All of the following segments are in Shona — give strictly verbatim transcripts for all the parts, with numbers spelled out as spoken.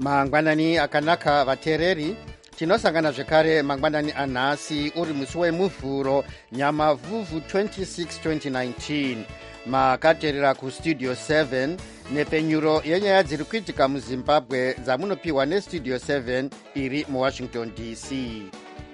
mangwanani akanaka vateereri, tinosangana zvekare mangwanani anhasi uri musi wemuvhuro nyamavhuvhu twenty-six twenty nineteen. makateerera kustudio seven nepenyuro yenyaya dziri kuitika muzimbabwe dzamunopiwa nestudio seven iri muwashington D C.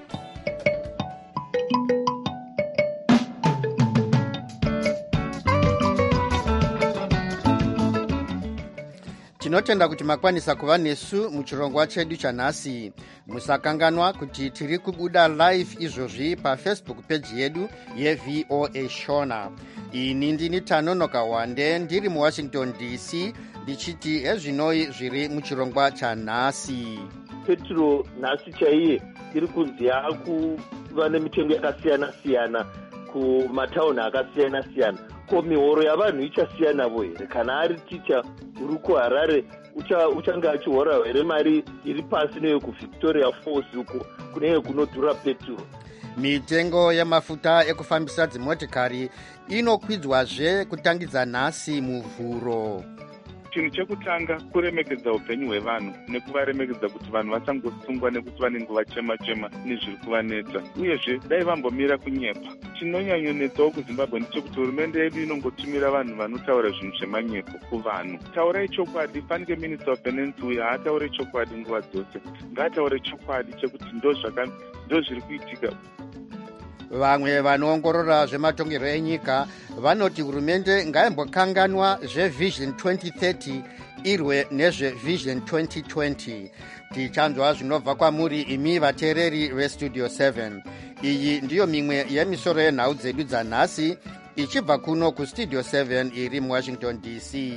tinotenda kuti makwanisa kuva nesu muchirongwa chedu chanhasi. musakanganwa kuti tiri kubuda live izvozvi pafacebook page yedu yeV O A Shona. ini ndini Tanonoka Wande ndiri muwashington D C ndichiti hezvinoi zviri muchirongwa chanhasi. Petro nhasi chaiye iri kunzi yakuva nemitengo yakasiyana siyana kumatauni akasiyana siyana. Ko mihoro yavanhu ichasiyanavo here? Kana ari ticha uri kuHarare uchanga achihora here mari iri pasi neyo kuVictoria Falls uko kunenge kunodhura petro? mitengo yemafuta ekufambisa dzimotikari inokwidzwazve kutangidza nhasi muvhuro. Chinhu chekutanga kuremekedza upenyu hwevanhu nekuvaremekedza kuti vanhu vasangosungwa nekuti vanenge vachema-chema nezviri kuvanetsa, uyezve dai vambomira kunyepa. Chinonyanyonetsawo kuZimbabwe ndechekuti hurumende yedu inongotumira vanhu vanotaura zvinhu zvemanyepo kuvanhu. Taurai chokwadi. Fanike Minister of Finance uyu haataure chokwadi nguva dzose, ngaataure chokwadi chekuti ndo zviri kuitika. vamwe vanoongorora zvematongerwo enyika vanoti hurumende ngaimbokanganwa zvevision twenty thirty irwe nezvevision twenty twenty. tichanzwa zvinobva kwamuri imi vateereri vestudio seven. iyi ndiyo mimwe yemisoro yenhau dzedu dzanhasi ichibva kuno kustudio seven iri muwashington D C.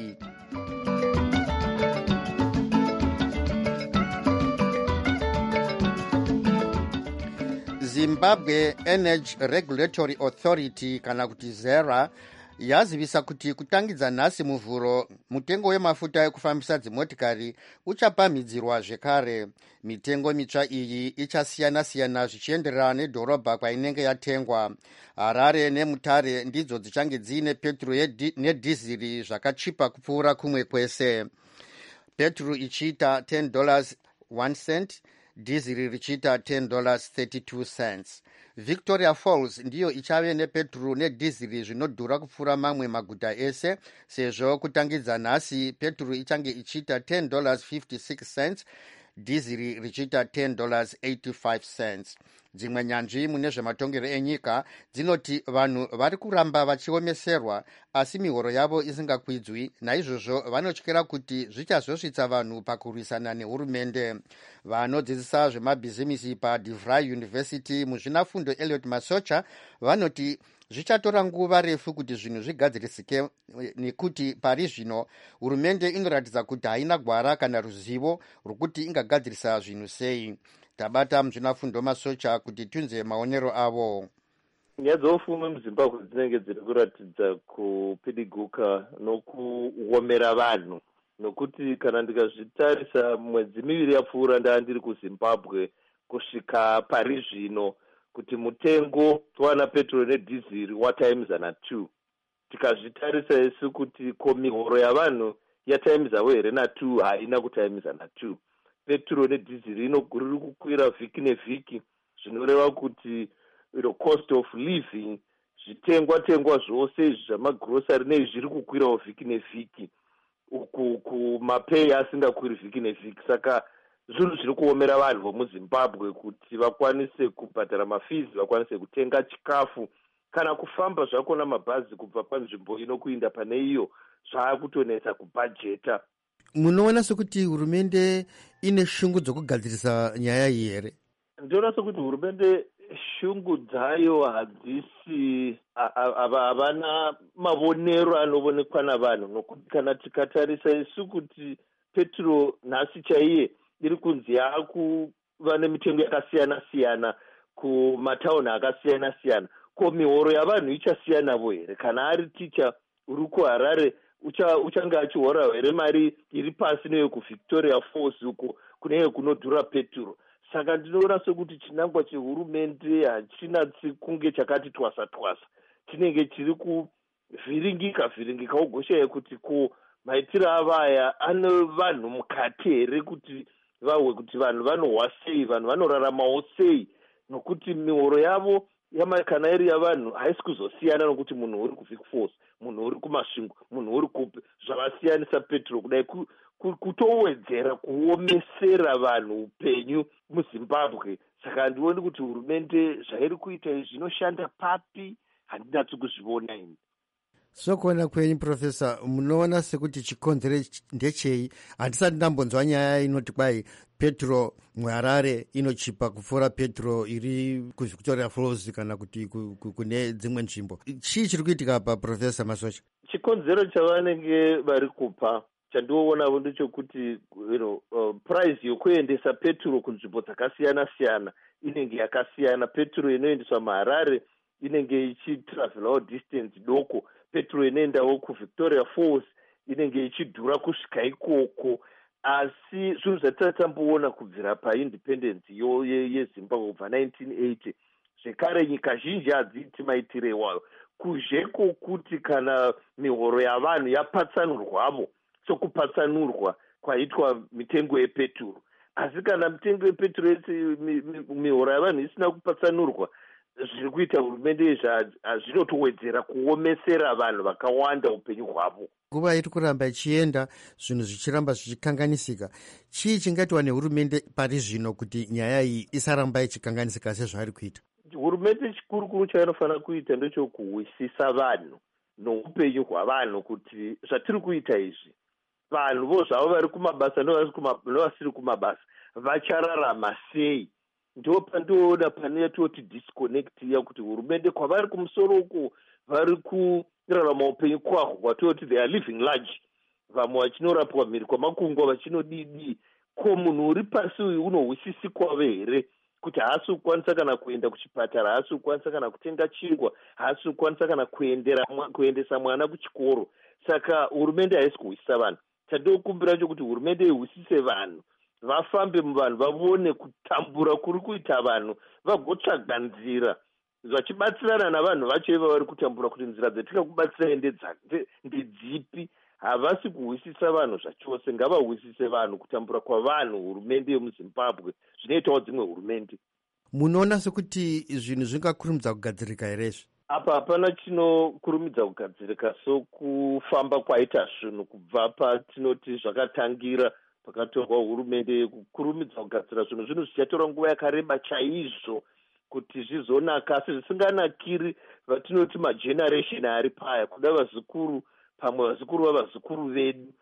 Zimbabwe Energy Regulatory Authority kana kuti ZERA yazivisa kuti kutangidza nhasi muvhuro mutengo wemafuta ekufambisa dzimotikari uchapamhidzirwa zvekare. mitengo mitsva iyi ichasiyana-siyana zvichienderana nedhorobha kwainenge yatengwa. Harare neMutare ndidzo dzichange dziine petro nedhiziri zvakachipa kupfuura kumwe kwese. petro ichiita ten dollars one cent, dhiziri richiita ten dollars thirty-two cents. Victoria Falls ndiyo ichave nepetro nedhiziri zvinodhura kupfuura mamwe maguta ese, sezvo kutangidza nhasi petro ichange ichiita ten dollars fifty-six cents, dhiziri richiita ten dollars eighty-five cents. dzimwe nyanzvi mune zvematongero enyika dzinoti vanhu vari kuramba vachiomeserwa asi mihoro yavo isingakwidzwi. naizvozvo vanotyira kuti zvichazosvitsa vanhu pakurwisana nehurumende. vanodzidzisa zvemabhizimisi paDeVry University muzvinafundo Elliot Masocha vanoti zvichatora nguva refu kuti zvinhu zvigadzirisike, nekuti pari zvino hurumende inoratidza kuti haina gwara kana ruzivo rwekuti ingagadzirisa zvinhu sei. tabata muzvinafundo Masocha kuti tunze maonero avo. nyaya dzeupfumi muZimbabwe dzinenge dziri kuratidza kupidiguka nokuomera vanhu, nokuti kana ndikazvitarisa mwedzi miviri yapfuura ndaa ndiri kuZimbabwe kusvika pari zvino kuti mutengo towana petro nedhiziri wataimizana two. tikazvitarisa isu kuti ko mihoro yavanhu yataimizavo here natwo haina kutaimizana two. petro nedhiziri inoguriri kukwira vhiki nevhiki, zvinoreva kuti the cost of living, zvitengwa tengwa zvose izvi zvamagrosari neizvi zviri kukwirawo vhiki nevhiki, uku kumapei asingakwiri vhiki nevhiki. saka zvinhu zviri kuomera vanhu vomuZimbabwe kuti vakwanise kubhadhara mafizi, vakwanise kutenga chikafu kana kufamba zvakona mabhazi kubva panzvimbo ino kuinda pane iyo, zvaakutonetsa kubhajeta. munoona sekuti hurumende ine shungu dzokugadzirisa nyaya iyi here? ndinoona sekuti hurumende shungu dzayo hadzisi, havana mavonero anoonekwa navanhu, nokuti kana tikatarisa isu kuti petro nhasi chaiye iri kunzi yakuva nemitengo yakasiyana siyana kumatauni akasiyana siyana. ko mihoro yavanhu ichasiyanavo here? Kana ari ticha uri kuHarare uchanga achihora here mari iri pasi neyo kuVictoria Falls uko kunenge kunodhura petro? Saka ndinoona sekuti chinangwa chehurumende hachina kunge chakati twasa twasa, chinenge chiri kuvhiringika vhiringika, ugoshaya kuti ko maitiro avaya ane vanhu mukati here kuti vahwe kuti vanhu vanohwa sei, vanhu vanoraramawo sei, nokuti mihoro yavo kana iri yavanhu haisi kuzosiyana nokuti munhu uri kuvic force, munhu uri kumasvingo, munhu uri kupi, zvavasiyanisa Petro kudai kutowedzera kuomesera vanhu upenyu muZimbabwe. Saka handioni kuti hurumende zvairi kuita izvi zvinoshanda papi, handinatsi kuzviona ini. Sokuona kwenyu Profesa, munoona sekuti chikonzero ndechei? Handisati ndambonzwa nyaya inoti kwai Petro muHarare inochipa kupfuura Petro iri kuVictoria Falls kana kuti kune dzimwe nzvimbo. Chii chiri kuitika pa Profesa Masocha? Chikonzero chavanenge vari kupa chandioonavo ndechekuti you know, uh, price yokuendesa Petro kunzvimbo dzakasiyana siyana inenge yakasiyana. Petro inoendeswa muHarare inenge ichitravelawo distance doko. Petro inoendawo kuVictoria Falls inenge ichidhura kusvika ikoko. Asi zvinhu zvatitamboona kubvira paindependence yo yeZimbabwe kubva nineteen eighty, zvekare nyika zhinji hadziti maitire iwayo, kuzveko kuti kana mihoro yavanhu yapatsanurwavo sokupatsanurwa kwaitwa mitengo yepeturo. Asi kana mitengo yepeturo mihoro yavanhu isina kupatsanurwa, zviri kuita hurumende izvi zvinotowedzera kuomesera vanhu vakawanda upenyu hwavo. Nguva iri kuramba ichienda, zvinhu zvichiramba zvichikanganisika. Chii chingaitwa nehurumende pari zvino kuti nyaya iyi isaramba ichikanganisika sezvairi kuita? Hurumende chikuru kuru chainofanira kuita ndechokuhwisisa vanhu noupenyu hwavanhu, kuti zvatiri kuita izvi vanhu vo zvavo vari kumabasa nevasiri kumabasa vachararama sei. Ndo pandioona pane toti disconnect ya kuti hurumende kwavari kumusoro uko vari kurarama upenyu kwahwo kwatoti they are living large, vamwe vachinorapwa mhiri kwamakungwa vachinodidi. Ko munhu uri pasi uyu unohwisisikwa here kuti haasi kukwanisa kana kuenda kuchipatara, haasi kukwanisa kana kutenga chingwa, haasi kukwanisa kana kuendera kuendesa mwana kuchikoro. Saka hurumende haisi kuhwisisa vanhu. Chandinokumbira chokuti hurumende ihwisise vanhu, vafambe muvanhu, vavone kutambura kuri kuita vanhu, vagotsvaga nzira vachibatsirana navanhu vacho ivo vari kutambura kuti nzira dzatingakubatsirai ndedzipi. Havasi kuhwisisa vanhu zvachose, ngavahwisise vanhu. Kutambura kwavanhu hurumende yemuZimbabwe zvinoitawo dzimwe hurumende. Munoona sekuti zvinhu zvingakurumidza kugadzirika here izvi? Apa hapana chinokurumidza kugadzirika sokufamba kwaita zvinhu kubva patinoti zvakatangira pakatorwa hurumende kukurumidza kugadzira zvinhu. Zvinhu zvichatora nguva yakareba chaizvo kuti zvizonaka, asi zvisinganakiri vatinoti mageneration ari paya, kuda vazukuru, pamwe vazukuru vavazukuru vedu,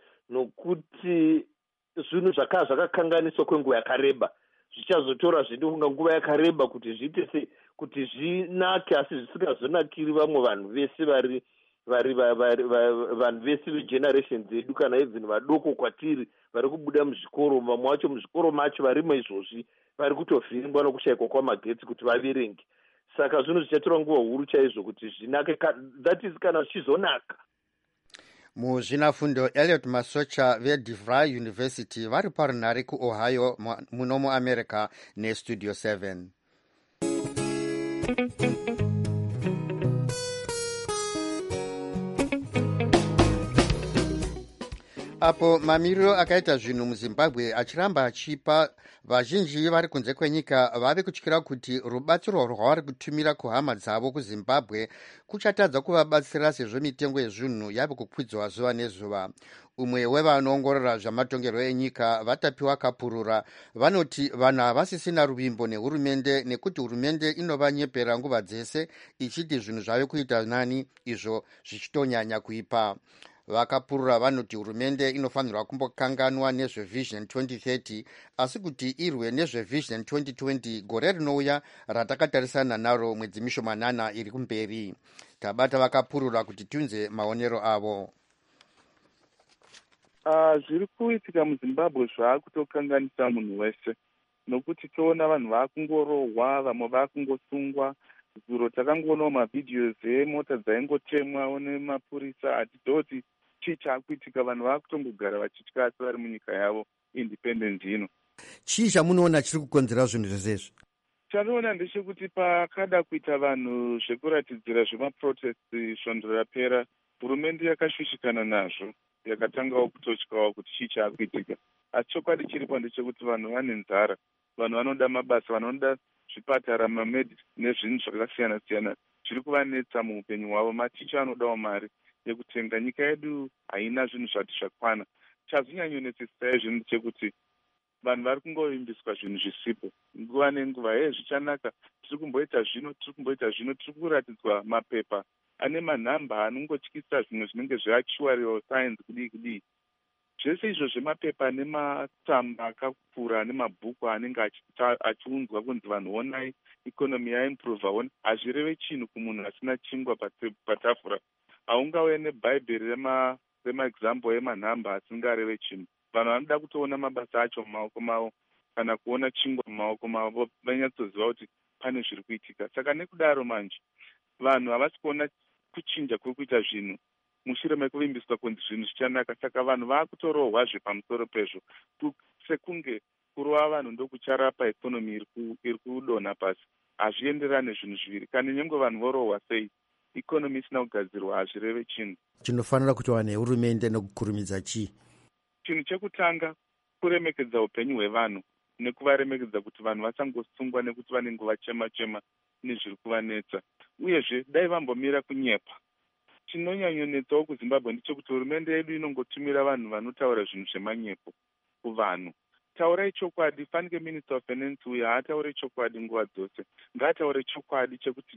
nokuti zvinhu zvaka zvakakanganiswa kwenguva yakareba. Zvichazotora zvedu kunga nguva yakareba kuti zviite kuti zvinake, asi zvisingazonakiri vamwe vanhu vese vari vari vanhu vese vegeneration dzedu, kana even vadoko kwatiri vari kubuda muzvikoro. Vamwe vacho muzvikoro macho varimo izvozvi vari kutovhiringwa nokushayikwa kwamagetsi kuti vaverenge. Saka zvinhu zvichatora nguva huru chaizvo kuti zvinake, that is kana zvichizonaka. Muzvinafundo Elliot Masocha veDeVry University vari parunhare kuOhio muno muAmerica neStudio seven. Apo mamiriro akaita zvinhu muZimbabwe achiramba achipa, vazhinji vari kunze kwenyika vave kutyira kuti rubatsiro rwavari kutumira kuhama dzavo kuZimbabwe kuchatadza kuvabatsira sezvo mitengo yezvinhu yave kukwidzwa zuva nezuva. Umwe wevanoongorora zvamatongerwo enyika vatapiwa kapurura vanoti vanhu havasisina ruvimbo nehurumende, nekuti hurumende inovanyepera nguva dzese ichiti zvinhu zvave kuita nani, izvo zvichitonyanya kuipa. Vakapurura vanoti hurumende inofanirwa kumbokanganwa nezvevision twenty thirty, asi kuti irwe nezvevision twenty twenty gore rinouya ratakatarisana naro mwedzi mishomanana iri kumberi. Tabata vakapurura kuti tiunze maonero avo. Uh, zviri kuitika muZimbabwe zvaakutokanganisa munhu wese, nokuti toona vanhu vaakungorohwa, vamwe vaakungosungwa. Zuro takangoonawo mavhidhios emota dzaingotemwa nemapurisa. Hatidoti chii chaakuitika, vanhu vaakutongogara vachitya asi vari munyika yavo independent ino. Chii chamunoona chiri kukonzera zvinhu zvese izvi? Chandinoona ndechekuti pakada kuita vanhu zvekuratidzira zvemaprotesti svondo rapera, hurumende yakashushikana nazvo, yakatangawo kutotyawo kuti chii chaakuitika. Asi chokwadi chiripo ndechekuti vanhu vane nzara, vanhu vanoda mabasa, vanoda zvipatara, mamedi nezvinhu zvakasiyana siyana zviri kuvanetsa muupenyu hwavo. Maticha anodawo mari yekutenga. Nyika yedu haina zvinhu zvati zvakwana. Chazvinyanyonetsesa zvinhu chekuti vanhu vari kungovimbiswa zvinhu zvisipo nguva nenguva. Hei, zvichanaka, tiri kumboita zvino, tiri kumboita zvino, tiri kuratidzwa mapepa ane manhamba anongotyisa zvimwe zvinenge zveactuarial science kudii kudii. Zvese izvo zvemapepa nematsamba akakura nemabhuku anenge achiunzwa kunzi vanhu onai ikonomi yaimprova, hazvireve chinhu kumunhu asina chingwa patafura. Haungauye nebhaibheri remaexample emanhamba asingareve chinhu. Vanhu vanoda kutoona mabasa acho mumaoko mavo kana kuona chingwa mumaoko mavo, vanyatsoziva kuti pane zviri kuitika. Saka nekudaro manje vanhu havasi kuona kuchinja kuri kuita zvinhu mushure mekuvimbiswa kunzi zvinhu zvichanaka. Saka vanhu vaakutorohwazve pamusoro pezvo, sekunge kurova vanhu ndokucharapa ikonomi iri kudonha pasi. Hazvienderane zvinhu zviviri. Kana nyangwe vanhu vorohwa sei, ikonomi isina kugadzirwa hazvireve chinhu. Chinofanira kuitwa nehurumende nekukurumidza chii? Chinhu chekutanga kuremekedza upenyu hwevanhu nekuvaremekedza kuti vanhu vasangosungwa nekuti vanenge vachema chema nezviri kuvanetsa. Uyezve dai vambomira kunyepa. Chinonyanyonetsawo kuZimbabwe ndechekuti hurumende yedu inongotumira vanhu vanotaura zvinhu zvemanyepo kuvanhu. Taurai chokwadi. Fanike Minister of Finance uyo haataure chokwadi nguva dzose. Ngaataure chokwadi chekuti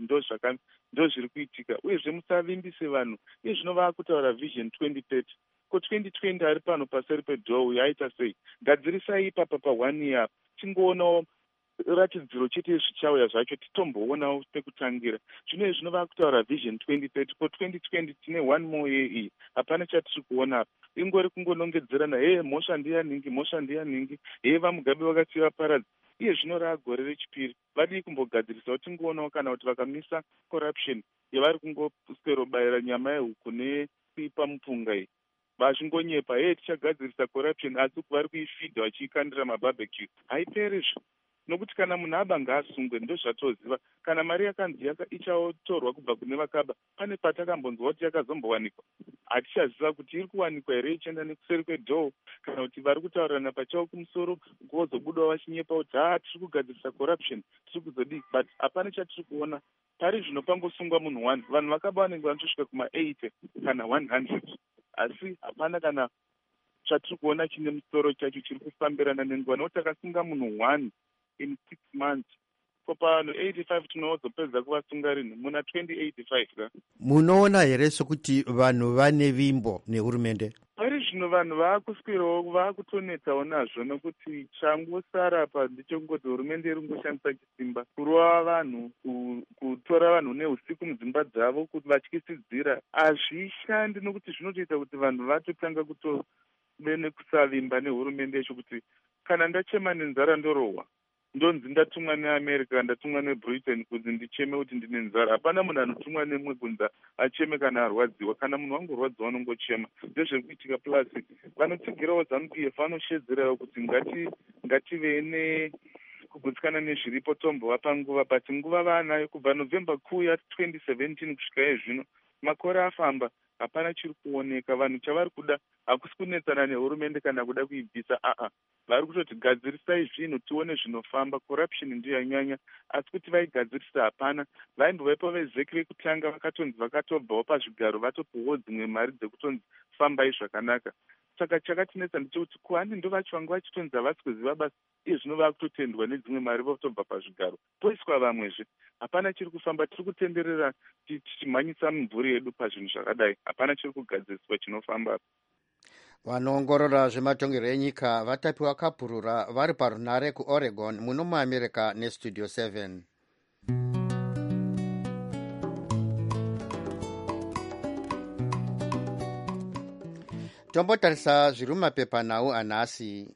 ndo zviri kuitika. Uyezve musavimbise vanhu. Iye zvino vaakutaura Vision twenty thirty. Ko twenty twenty ari pano paseri pedhoo yaita sei? Gadzirisai ipapa pa one year. Chingoonao ratidziro chete zvichauya zvacho titomboonawo pekutangira. Zvino izvi zvinova kutaura Vision twenty thirty. Ko twenty twenty tine one more year iyi. Hapana chatiri kuona apa. Ingori kungonongedzerana, hey, mhosva ndiyaningi, mhosva ndiyaningi, hey, vamugabe vakasiya paradzi. Iye zvino raagore rechipiri. Vadii kumbogadzirisa kuti tingoonawo kana kuti vakamisa corruption yavari kungoswerobayira nyama yehuku nekuipa mupunga iyi. Vachingonyepa, hey, tichagadzirisa corruption, asi vari kuifidha vachiikandira mabarbecue. Haiperizvo. Nokuti kana munhu aba ngaasungwe, ndo zvatoziva. Kana mari yakanzi ichatorwa kubva kune vakaba, pane patakambonzwa kuti yakazombowanikwa. Hatichaziva kuti iri kuwanikwa here ichienda nekuseri kwedhoo, kana kuti vari kutaurirana pachavo kumusoro kuzobudawo vachinyepa kuti haa tiri kugadzirisa corruption, tiri kuzodii. But hapana chatiri kuona. Pari zvino pangosungwa munhu one, vanhu vakaba vanenge vanotosvika kuma eighty kana one hundred. Asi hapana kana chatiri kuona chine musoro chacho chiri kufambirana nenguva. Nokuti takasunga munhu one in six months. Ko pano eighty-five tinozopedza kuvasunga rini muna twenty eighty-five ka. Munoona here sokuti vanhu vane vimbo nehurumende? Pari zvino vanhu vaakuswirawo vaakutonetsawo nazvo, nokuti changosara pa ndechekungoti hurumende iri kungoshandisa chisimba kurova vanhu, kutora vanhu neusiku mudzimba dzavo kuti vatyisidzira. Hazvishandi, nokuti zvinotoita kuti vanhu vatotanga kutove nekusavimba nehurumende yacho kuti kana ndachema nenzara ndorohwa, ndonzi ndatumwa neAmerica, ndatumwa neBritain kunzi ndicheme kuti ndine nzara. Hapana munhu anotumwa nemwe kunzi acheme kana arwadziwa. Kana munhu wangorwadziwa anongochema. Ndozviri kuitika. Plus vanotsigirawo ZANU-P F vanoshedzerawo kuti ngati ngative nekugutsikana nezviripo tombovapa nguva. But nguva vaanayo kubva November kuuya twenty seventeen kusvika izvino. Makore afamba, hapana chiri kuoneka. Vanhu chavari kuda hakusi kunetsana nehurumende kana kuda kuibvisa. Aa, vari kutoti gadzirisai zvinhu tione zvinofamba. Corruption ndiyo yanyanya, asi kuti vaigadzirisa hapana. Vaimbovaipo vezeki vekutanga vakatonzi vakatobvawo pazvigaro vatopuwawo dzimwe mari dzekutonzi fambai zvakanaka. Saka chakatinetsa ndechekuti kuhandi ndo vacho vanga vachitonzi havasi kuziva basa, iye zvino vakutotendwa nedzimwe mari votobva pazvigaro poiswa vamwezve. Hapana chiri kufamba. Tiri kutenderera tichimhanyisa mimvuri yedu pazvinhu zvakadai. Hapana chiri kugadziriswa chinofamba. Vanoongorora zvematongerwo enyika vatapiwa kapurura vari parunare kuOregon muno muAmerica neStudio seven. Tombotarisa zviri mumapepanhau anhasi.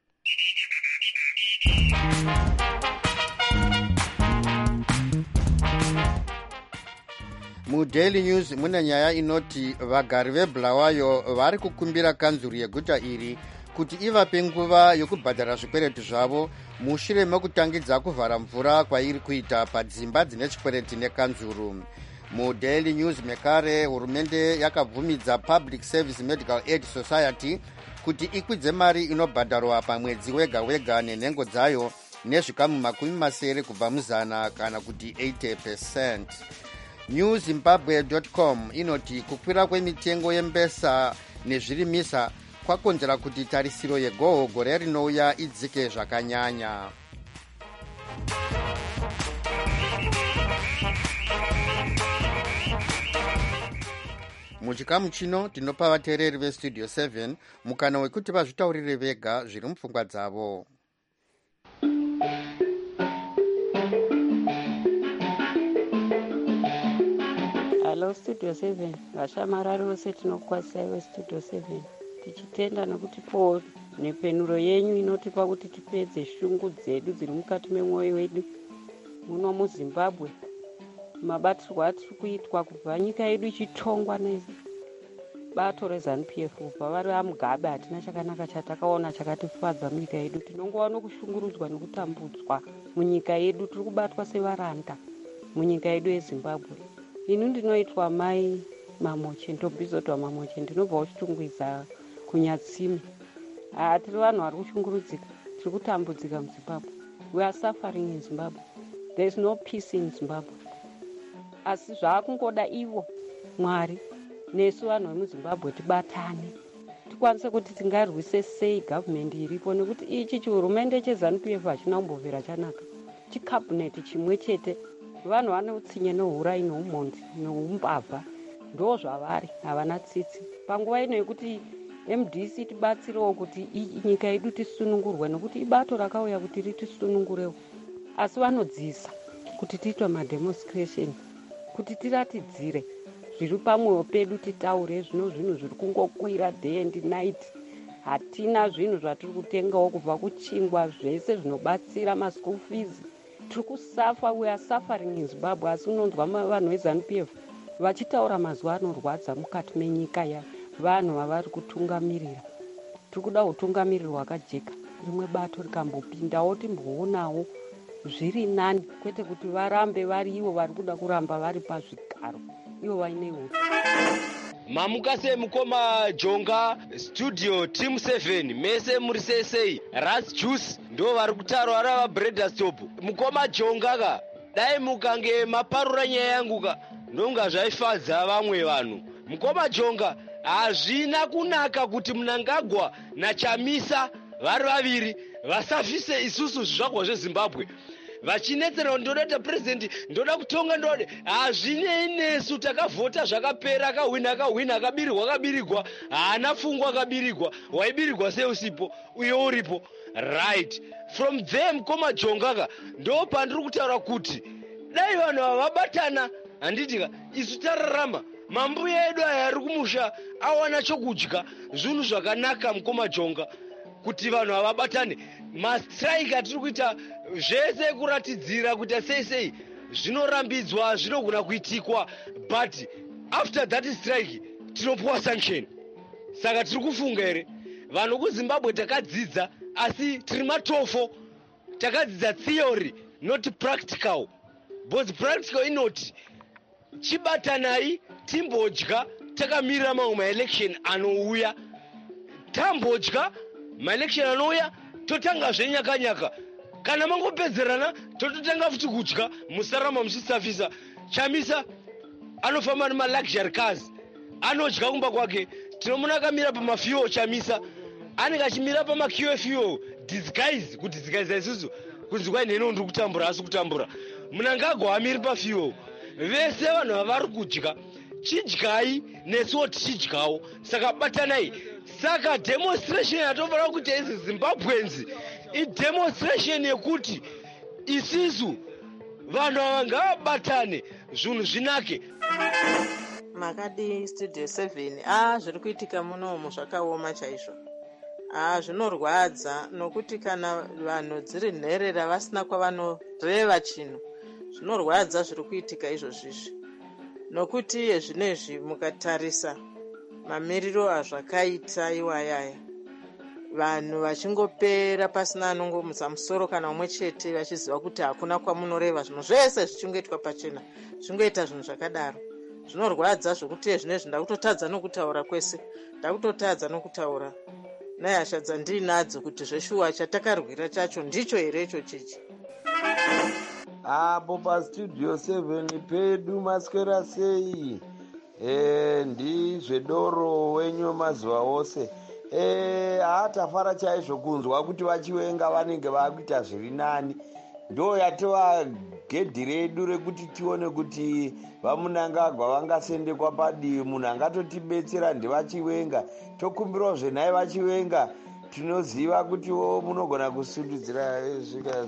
MuDaily News mune nyaya inoti vagari veBulawayo vari kukumbira kanzuru yeguta iri kuti ivape nguva yokubhadhara zvikwereti zvavo mushure mekutangidza kuvhara mvura kwairi kuita padzimba dzine chikwereti nekanzuru. Mudaily News mekare hurumende yakabvumidza Public Service Medical Aid Society kuti ikwidze mari inobhadharwa pamwedzi wega wega nenhengo dzayo nezvikamu makumi masere kubva muzana kana kuti eighty percent. new zimbabwe dot com inoti kukwira kwemitengo yembesa nezvirimisa kwakonzera kuti tarisiro yegoho gore rinouya idzike zvakanyanya. Muchikamu chino tinopa vateereri vestudio seven mukana wekuti vazvitaurire vega zviri mupfungwa dzavo. Hello Studio seven, vashamarari vose tinokwasai vestudio seven, tichitenda nekuti po nepenuro yenyu inotipa kuti tipedze shungu dzedu dziri mukati memwoyo wedu muno muZimbabwe. Mabatirwo atiri kuitwa kubva nyika yedu ichitongwa nebato reZANU P F kubva vari vaMugabe, hatina chakanaka chatakaona chakatifadza munyika yedu. Tinongova nokushungurudzwa nekutambudzwa munyika yedu, tiri kubatwa sevaranda munyika yedu yeZimbabwe. Inu ndinoitwa Mai Mamoche, ndobhizotwa Mamoche, ndinobva kuchitungwiza kunyatsimi. Ah, tiri vanhu vari kushungurudzika, tiri kutambudzika muZimbabwe. We are suffering in Zimbabwe. There is no peace in Zimbabwe. Asi zvaakungoda ivo Mwari nesu vanhu vemuZimbabwe tibatane tikwanise kuti tingarwise sei gavhumendi iripo, nekuti ichi chihurumende cheZANU P F hachina kumbobvira chanaka. Chikabhineti chimwe chete, vanhu vane utsinye neuhurai neumhondi neumbavha, ndo zvavari, havana tsitsi. Panguva ino yekuti M D C tibatsirewo kuti nyika yedu tisunungurwe, nekuti ibato rakauya kuti ritisunungurewo, asi vanodzisa kuti tiitwe mademonstration, kuti tiratidzire zviri pamwoyo pedu, titaure zvino zvinhu zviri kungokwira day and night. Hatina zvinhu zvatiri kutengawo kubva kuchingwa, zvese zvinobatsira maschool fees. Tiri kusafa, we are suffering in Zimbabwe. Asi unonzwa vanhu veZANU P F vachitaura mazuva anorwadza mukati menyika ya vanhu vavari kutungamirira. Tiri kuda utungamiriri hwakajeka, rimwe bato rikambopindawo timboonawo zviri nani, kwete kuti varambe vari ivo vari kuda kuramba vari pazvigaro ivo vaine huru. Mamukase mukoma Jonga studio team seven mese muri sesei Ras Juice ndo vari kutaura vari va Breeder Stop. Mukoma Jonga ka dai mukange maparura nyaya yangu ka ndonga zvaifadza vamwe vanhu. Mukoma Jonga hazvina kunaka kuti Mnangagwa naChamisa vari vaviri vasafise isusu zvizvakwa zveZimbabwe vachinetsera ndoda ta president ndoda kutonga ndode. Hazvinei nesu takavhota zvakapera, akahwina akahwina, akabirirwa akabirirwa, haana fungwa akabirirwa, waibirirwa sei usipo uye uripo right. From there Mukoma Jongaka ndo pandiri kutaura kuti dai vanhu vabatana, handitika isu tararama, mambuya edu aya ari kumusha awana chokudya, zvinhu zvakanaka Mukoma Jonga kuti vanhu vabatane. Mastrike atiri kuita zvese kuratidzira kuti sei sei zvinorambidzwa, zvinogona kuitikwa, but after that strike tinopuwa sanction. Saka tiri kufunga here vanhu kuZimbabwe takadzidza, asi tiri matofo, takadzidza theory not practical, because practical inoti chibatanai timbodya takamirira mamwe maelection anouya, tambodya maelection anouya totanga zvenyakanyaka, kana mangopedzerana tototanga futi kudya, musarama muchisafisa. Chamisa anofamba nemaluxury cars, anodya kumba kwake, tinomuna akamira pamafuel. Chamisa anenge achimira pamafuel fuel disguise, kudisguise isusu kunzi kwai neno ndiri kutambura, asi kutambura. Mnangagwa amiri pafuel, vese vanhu vavari kudya, chidyai nesuwo tichidyawo, saka batanai. Saka demonstration yatofanira kuti isi Zimbabweans idemonstration yekuti isisu vanhu ava ngavabatane zvinhu zvinake. Makadi studio seven, ah zviri kuitika munomu zvakaoma chaizvo. Ah zvinorwadza, nokuti kana vanhu dziri nherera vasina kwavanoreva chinhu, zvinorwadza zviri kuitika izvozvizvi. Nokuti zvinezvi mukatarisa mamiriro azvakaita iwayaya, vanhu vachingopera pasina anongomutsa musoro kana umwe chete vachiziva kuti hakuna kwamunoreva zvinhu zvese zvichingoitwa pachena zvichingoita zvinhu zvakadaro zvinorwadza zvokuti zvinezvi ndakutotadza nokutaura kwese ndakutotadza nokutaura nehasha dzandinadzo kuti zveshuwa chatakarwira chacho ndicho here icho chichi. Apo pastudio seven pedu maswera sei e, ndizvedoro wenyu mazuva ose e, haatafara chaizvo kunzwa kuti vachiwenga vanenge vakuita zviri nani. Ndo yatova gedhi redu rekuti tione kuti vamunangagwa vangasendekwa padivi, munhu angatotibetsera ndivachiwenga. Tokumbirawo zvenhai vachiwenga, tinoziva kuti wo munogona kusundudzira zvika.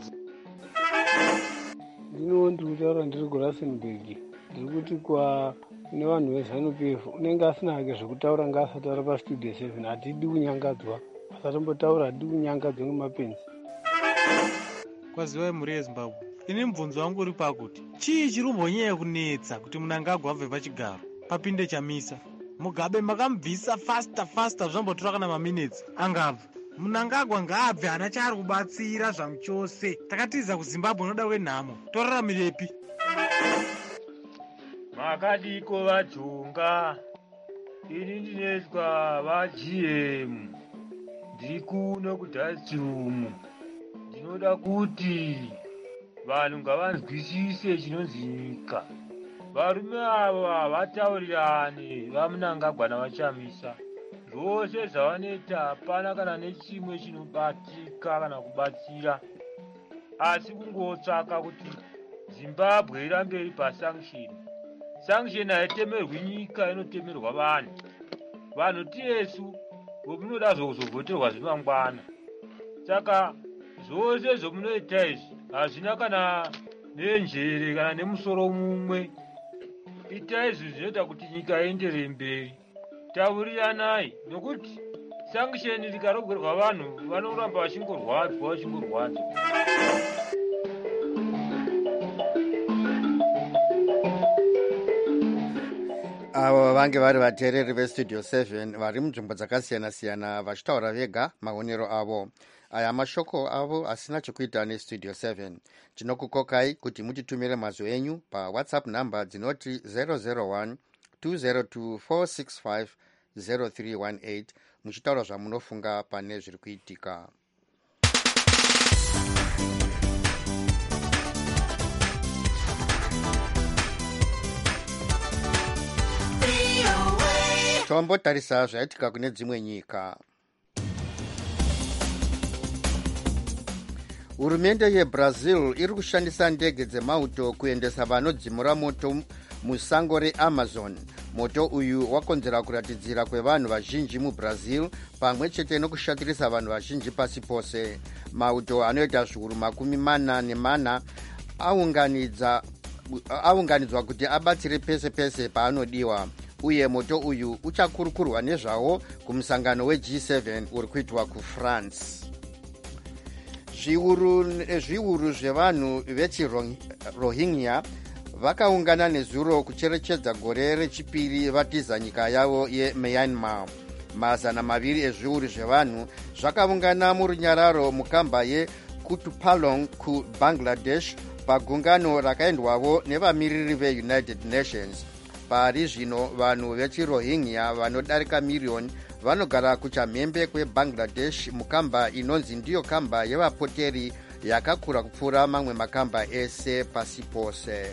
Ndino ndiri kutaura ndiri kuRustenburg. Ndiri kuti kwa nevanhu veZANU P F unenge asina hake zvekutaura ngaasataura pastudio seven. Hatidi kunyangadzwa, asatombotaura, hatidi kunyangadzwa ngemapenzi. Kwaziwai mhuri yeZimbabwe, ini mubvunzo wangu uri pakuti chii chiri kumbonyanya kunetsa kuti Mnangagwa abve pachigaro papinde Chamisa. Mugabe makamubvisa fasta fasta zvambotora kana maminitsi angabva. Mnangagwa ngaabve, hana chaari kubatsira zvangu chose. Takatiza kuZimbabwe unoda wenhamo, toraramirepi? Makadiko vaJonga, ini ndinoitwa vaG M, ndiri kuno kuDastroom. Ndinoda kuti vanhu ngavanzwisise chinonzi nyika. Varume ava vataurirane vaMnangagwa navaChamisa. Zvose zvavanoita hapana kana nechimwe chinobatika kana kubatsira, asi kungotsvaka kuti Zimbabwe irambe iri pasanction. Sanction haitemerwi nyika, inotemerwa vanhu. Vanhu tiyesu vomunoda zvokuzovoterwa zvemangwana. Saka zvose zvomunoita izvi hazvina kana nenjere kana nemusoro mumwe. Itai izvi zvinoita kuti nyika ienderere mberi. Tauriranai, nokuti sanction rikarogerwa vanhu vanoramba vachingorwadzwa vachingorwadzwa. Avo vange vari vateereri vestudio seven vari munzvimbo dzakasiyana siyana vachitaura vega maonero avo. Aya mashoko avo asina chekuita nestudio seven. Tinokukokai kuti mutitumire mazwi enyu pawhatsapp number dzinoti zero zero one two zero two four six five zero three one eight muchitaura zvamunofunga pane zviri kuitika. Tombotarisa zvaitika kune dzimwe nyika. Hurumende yeBrazil iri kushandisa ndege dzemauto kuendesa vanodzimura moto musango reAmazon. Moto uyu wakonzera kuratidzira kwevanhu vazhinji muBrazil pamwe chete nokushatirisa vanhu vazhinji pasi pose. Mauto anoita zviuru makumi mana nemana aunganidza aunganidzwa kuti abatsire pese pese paanodiwa. Uye moto uyu uchakurukurwa nezvawo kumusangano weG seven uri kuitwa kuFrance. Zviuru zviuru zvevanhu vechiRohingya vakaungana nezuro kucherechedza gore rechipiri vatiza nyika yavo yeMyanmar. Mazana maviri ezviuru zvevanhu zvakaungana murunyararo mukamba yeKutupalong kuBangladesh pagungano rakaendwavo nevamiriri veUnited Nations. Pari zvino vanhu vechiRohingya vanodarika miriyoni vanogara kuchamhembe kweBangladesh mukamba inonzi ndiyo kamba yevapoteri yakakura kupfuura mamwe makamba ese pasi pose.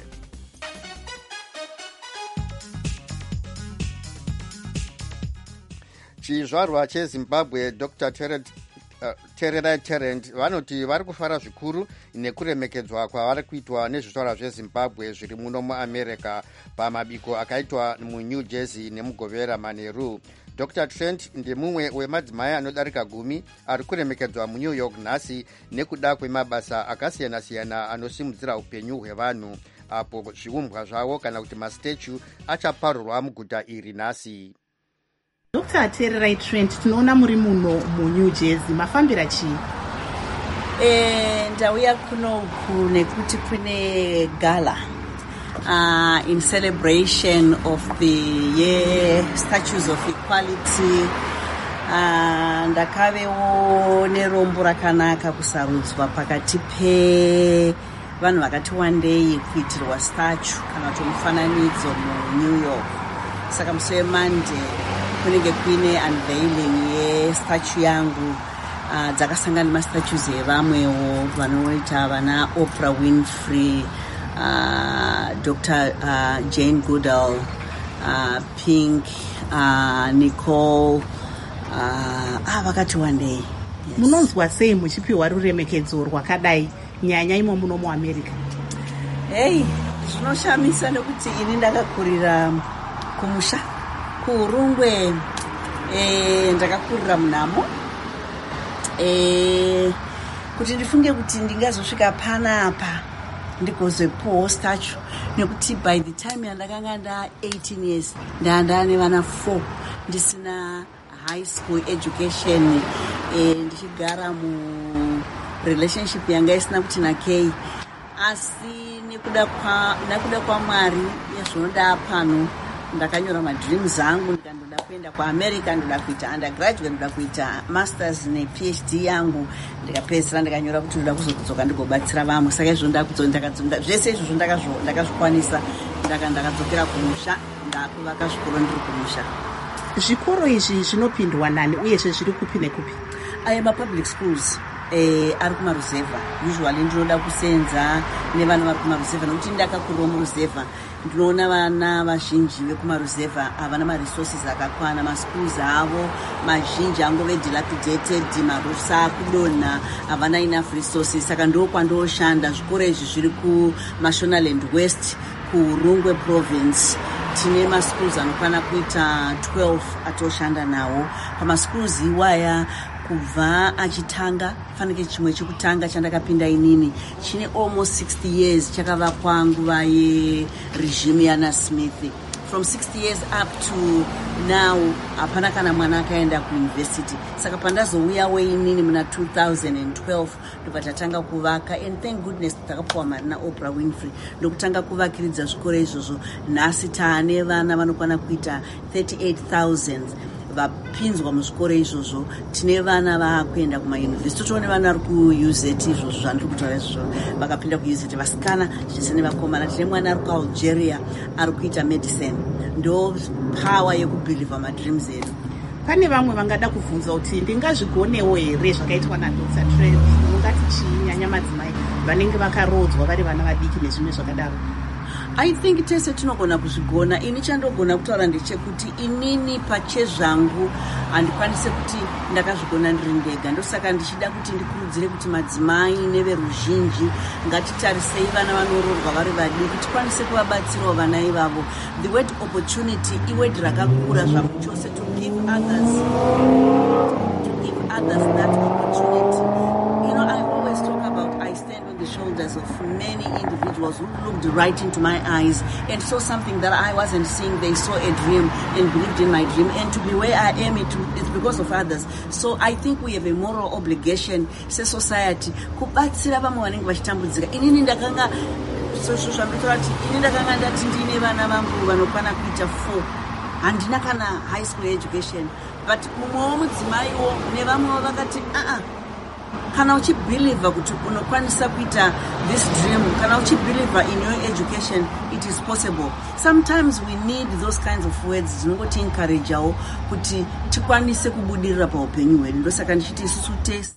Chizvarwa cheZimbabwe Doctor Terent Uh, Tererai Terent vanoti vari kufara zvikuru nekuremekedzwa kwavari kuitwa nezvitaura zveZimbabwe zviri muno muAmerica pamabiko akaitwa muNew Jersey nemugovera Maneru. Doctor Trent ndemumwe wemadzimai anodarika gumi ari kuremekedzwa muNew York nhasi nekuda kwemabasa akasiyana siyana anosimudzira upenyu hwevanhu, apo zviumbwa zvavo kana kuti mastatue achaparurwa muguta iri nhasi. Doctor Tererai Trent, tinoona muri muno muNew Jersey, mafambira chii? Eh, ndauya kuno nekuti kune gala uh, in celebration of the year Statues of Equality uh, ndakavewo nerombo rakanaka kusarudzwa pakati pe vanhu vakati wandei kuitirwa statue kana kuti mufananidzo muNew York. Saka musi weMonday kunenge kuine unveiling yestatue yangu uh, dzakasangana nemastatues evamwewo vanoita vana Oprah Winfrey, uh, Doctor uh, Jane Goodall, uh, Pink, uh, Nicole, uh, ah, vakati wandei. Munonzwa sei muchipiwa ruremekedzo rwakadai nyanya imo muno muAmerica? Hey, zvinoshamisa nekuti ini ndakakurira kumusha kuurungwe, eh, ndakakurira munhamo, eh, kuti ndifunge kuti ndingazosvika panapa ndikozopuwawo statue, nekuti by the time yandakanga nda eighteen years ndanda nevana four ndisina high school education, eh, ndichigara mu relationship yanga isina kuti nakei, asi nekuda kwa nekuda kwa Mwari yazvinoda pano ndakanyora madreams angu ndikandoda kuenda kuAmerica, ndoda kuita undergraduate, ndoda kuita masters ne PhD yangu, ndikapedzera ndikanyora kuti ndoda kuzodzoka ndigobatsira vamwe. Saka izvo ndakadzonda zvese izvo ndakazvikwanisa, ndaka ndakadzokera kumusha ndakuvaka zvikoro ndiri kumusha. Zvikoro izvi zvinopindwa nani uyezve zviri kupi nekupi? Aya mapublic schools eh, ari kumaruzevha. Usually ndinoda kusenza nevanhu vari kumaruzevha nokuti ndakakurira muruzevha. Ndinoona vana vazhinji vekumaruzevha havana maresources akakwana, maschools avo mazhinji angove dilapidated, maroofs akudonha, havana enough resources. Saka ndokwandoshanda. Zvikoro izvi zviri kuMashonaland West kuRungwe province. Tine maschools anokwana kuita twelve atoshanda nawo. Pamaschools iwaya kubva achitanga fanike chimwe chekutanga chandakapinda inini chine almost sixty years chakavakwa nguva yeregime yana Smith. From sixty years up to now hapana kana mwana akaenda kuuniversity. Saka pandazouyawo inini muna two thousand twelve ndobva tatanga kuvaka, and thank goodness takapuwa mari naOprah Winfrey ndokutanga kuvakiridza zvikoro izvozvo. Nhasi taane vana vanokwana kuita thirty-eight thousand vapinzwa muzvikoro izvozvo. Tine vana vaakuenda kumayunivhesiti, toone vana vari kuU Z izvozvo zvandiri kutaura izvozvo vakapinda kuU Z, vasikana zvese nevakomana. Tine mwana ari kuAlgeria ari kuita medicine. Ndo power yekubhilivha madreams edu. Pane vamwe vangada kubvunza kuti ndingazvigonewo here zvakaitwa naDr Trent, ungati chinyanya madzimai vanenge vakarodzwa vari vana vadiki nezvimwe zvakadaro? I think tese tinogona kuzvigona. Ini chandogona kutaura ndechekuti inini pachezvangu handikwanise kuti ndakazvigona ndiri ndega. Ndosaka ndichida kuti ndikurudzire kuti madzimai neveruzhinji ngatitarisei vana vanoroorwa vari vadiki, tikwanise kuvabatsirawo vana ivavo. The word opportunity iword rakakura zvangu chose, to give others to give others that opportunity. You know, I always talk about I stand on the shoulders of many individuals who looked right into my eyes and saw something that I wasn't seeing. They saw a dream and believed in my dream, and to be where I am, it, it's because of others. So I think we have a moral obligation, say society, kubatsira vamwe vanenge vachitambudzika. Inini ndakanga social media, inini ndakanga ndati ndine vana vangu vanokwana kuita four, handina kana high school education, but mumwewo mudzimaiwo nevamwewo vakati ah ah, kana uchibhilivha kuti unokwanisa kuita this dream, kana uchibhilivha in your education, it is possible. Sometimes we need those kinds of words dzinongoti encourageawo kuti tikwanise kubudirira paupenyu hwedu. Ndosaka ndichiti isusu tese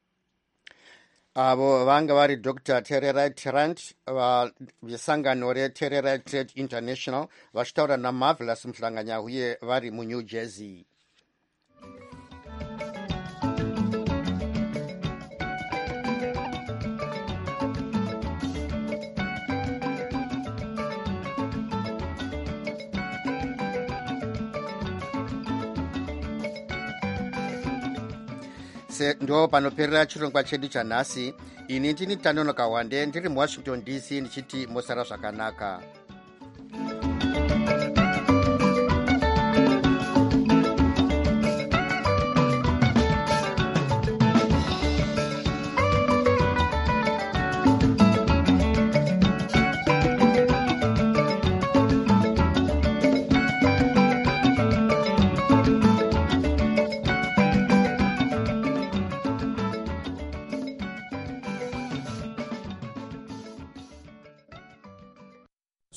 avo vanga vari Doctor Tererai Trent vesangano reTererai Trade International vachitaura naMarvelous Mhlanganya uye vari muNew Jersey. Ndo panoperera chirongwa chedu chanhasi. Ini ndini Tanonoka Wande ndiri muWashington D C ndichiti mosara zvakanaka.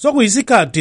sokuyisikhathi